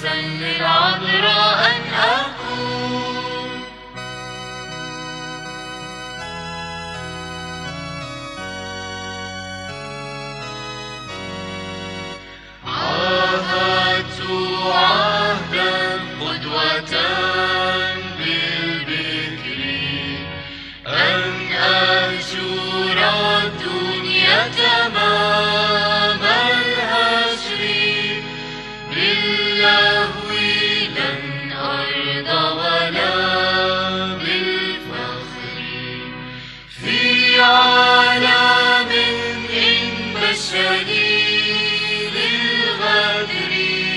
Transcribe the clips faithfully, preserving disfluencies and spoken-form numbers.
مقدسا للعذراء أن أكون. عاهدت عهدا قدوة بالبكر أن أهجر الدنيا تمام الهجر، باللهو لن أرضى ولا بالفخر، في عالم إن بشري للغدر،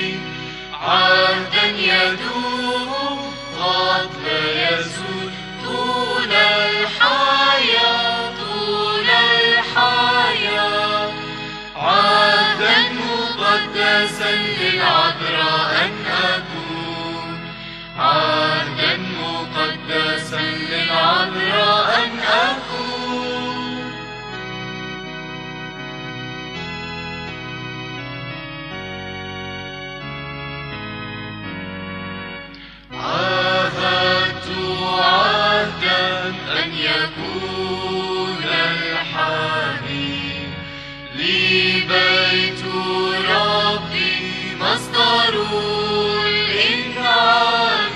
عهدا يدوم قد لا يزول طول الحياة طول الحياة، عهدا مقدسا للعذراء أن أكون، عهدا مقدسا للعذراء أن أكون. عاهدت عهدا أن يكون الحامي لي بيت ربي مصدر الإنعام،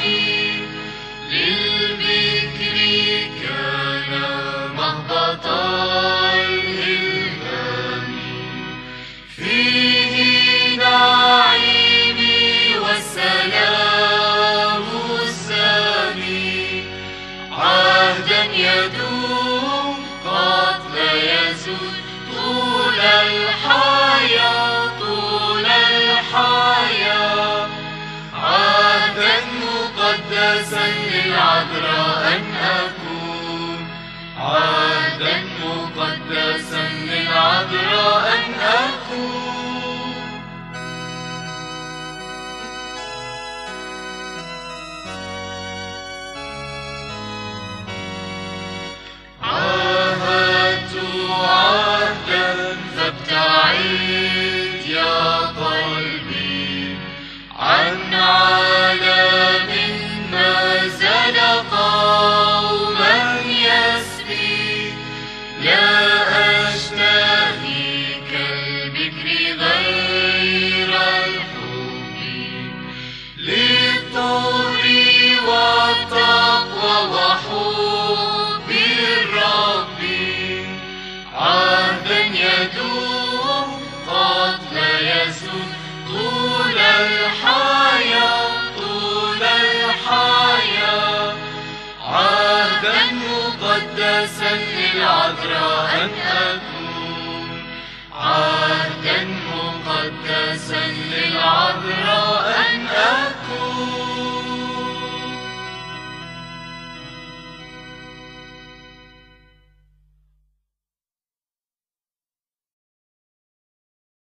للبكر كان مهبط الإلهام، فيه نعيمي والسلام السامي، عهدا يدوم قد لا يزول طول الحياة طول الحياة، عهدا مقدسا للعذراء أن أكون، عهدا مقدسا للعذراء أن أكون. عاهدت عهدا فابتعد يا قلبي عن عالم ما زال قوما يسبي، لا أشتهي كالبكر غير الحب، للطهر والتقوى وحب الرب، عهدا يدوم قد لا يزول طول الحياة طول الحياة، عهدا مقدسا للعذراء أن أكون، عهدا مقدسا للعذراء أن أكون.